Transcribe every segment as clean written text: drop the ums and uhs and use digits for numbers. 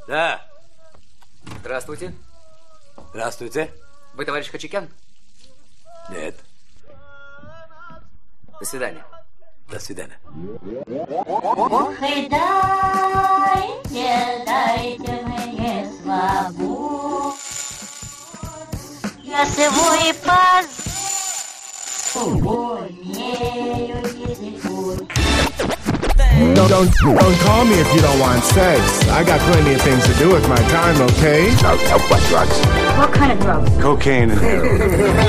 Да. Здравствуйте. Здравствуйте. Вы товарищ Хачикян? Нет. До свидания. До свидания. Ох, и дайте мне свободу. Я свой умею языку. Don't call me if you don't want sex. I got plenty of things to do with my time, okay? What drugs? What kind of drugs? Cocaine and heroin.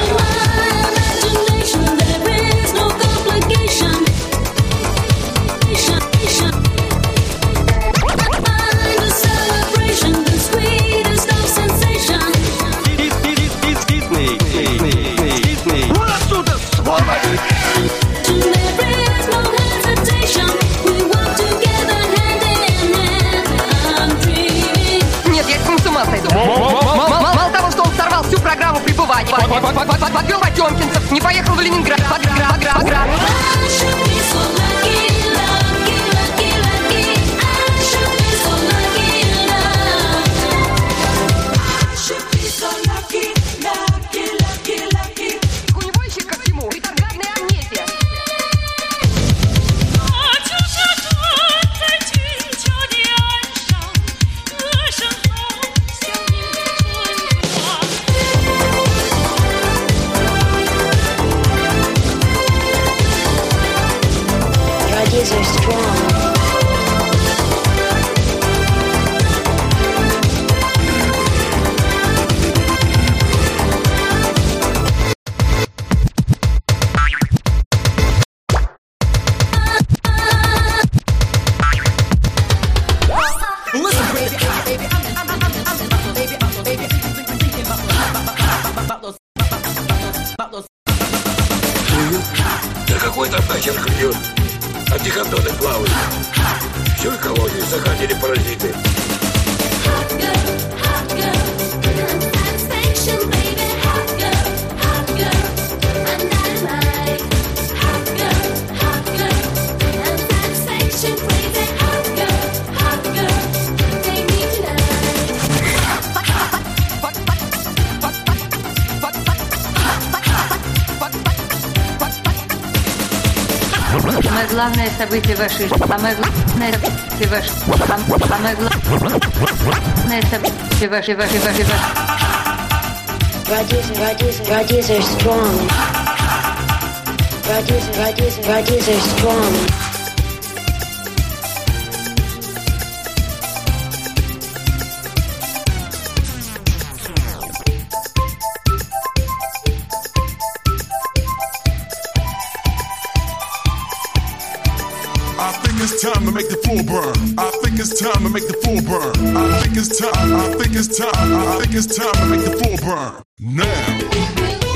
Мало того, что он сорвал всю программу пребывания, подвел потемкинцев, не поехал в Ленинград, у него еще ко всему ретроградная амнезия. Ideas are strong. Да какой там нахер клюет? А дихандоны плавают. Всю экологию захватили паразиты. Самое главное событие вашей жизни. Самое главное событие вашей жизни. Самое главное событие вашей жизни. Ideas are strong. Ideas are strong. I think it's time to make the full burn. I think it's time to make the full burn. I think it's time. I think it's time. I think it's time to make the full burn. Now.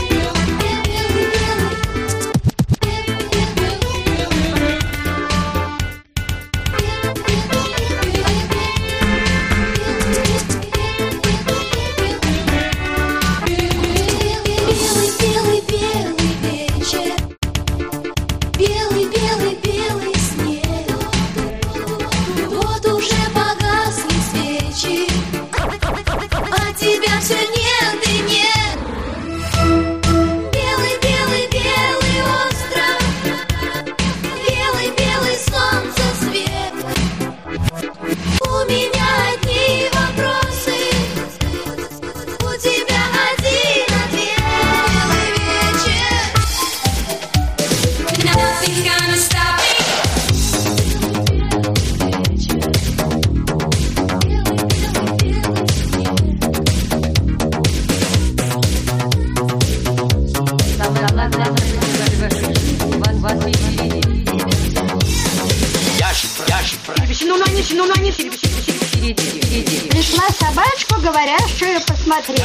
Тебя все нет и нет. Пришла собачку, говоря, что ее посмотреть.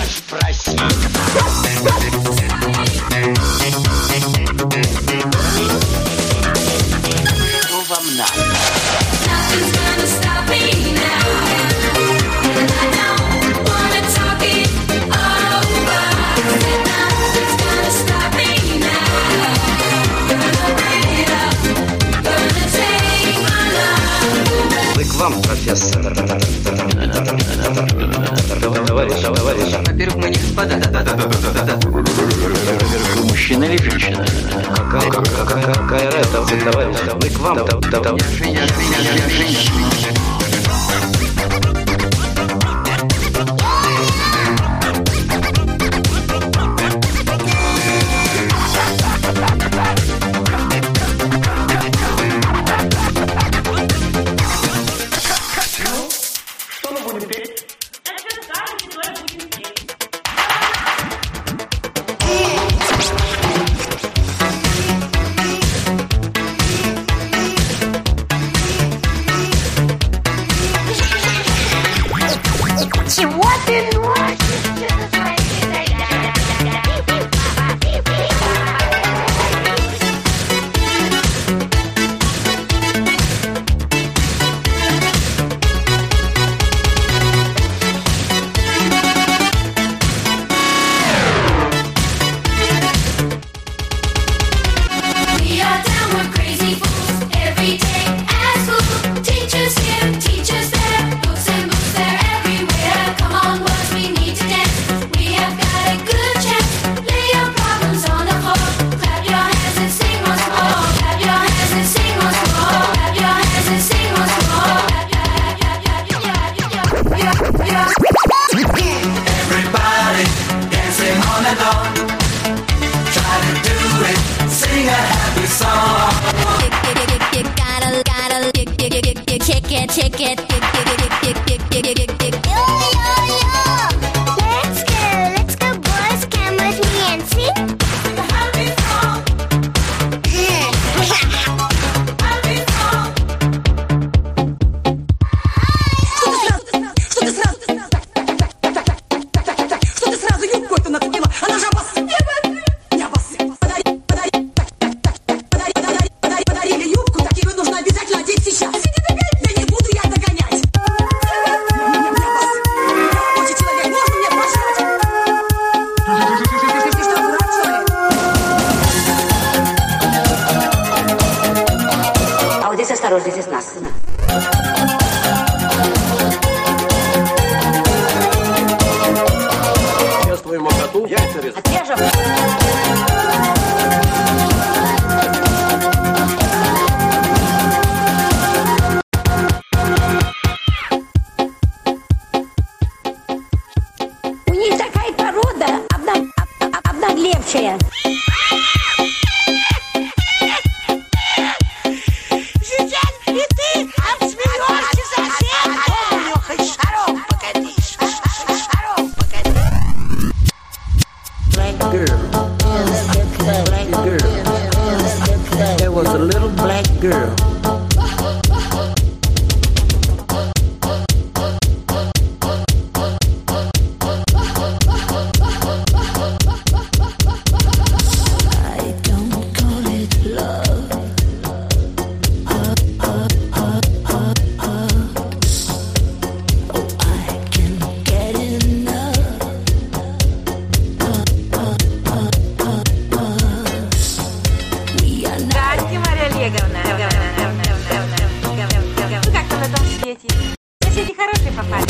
Что вам надо? Вы к вам, профессор. Во-первых, мы не господа. Во-первых, вы мужчина или женщина? Какая разница, товарищ? Мы к вам. Я женщина. Чего ты носишь? We are down, we're crazy fools. Every day at school, teachers here, teachers there, books and books there everywhere. Come on, boys, we need to dance. We have got a good chance. Lay your problems on the floor. Clap your hands and sing once more. Clap your hands and sing once more. Clap your hands and sing once more. Everybody dancing on the lawn. Try to do it, sing a happy song. You gotta kick it. Yo, let's go, boys, come with me and sing the happy song. Happy song. Что ты сразу юбку-то нацепила? Она же обосыпает. Я обосыпаю. Подарили юбку, такие нужно обязательно одеть сейчас. Да не буду я догонять. Рабочий человек, можно мне пожрать? Ты что, дурак, что ли? А вот здесь осторожно, здесь нас. Я с твоему коту яйца резал. Отрежем. У них такая порода обнаглевшая. Житян, и ты обсмеешься совсем. Помню, хоть шаром покатись. Шаром покатись. Black girl. There was a little black girl. I don't call it love. Oh, I can get enough. We are not. Здравствуйте, Мария Олеговна. Ну как там на том свете? Соседи хорошие попали.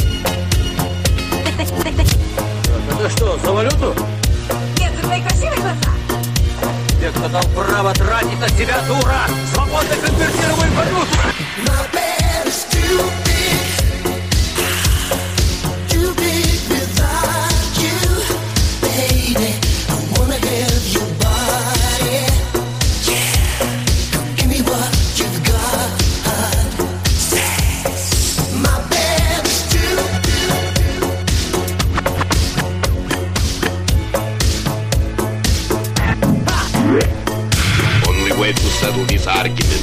Это что, за валюту? Нет, за твои красивые глаза. Те, кто дал право тратить на себя, дура! Свободно конвертируй валюту! My bed is too big without you, baby. I wanna have your body, yeah. Come give me what you've got. My bed is too Only way to settle this argument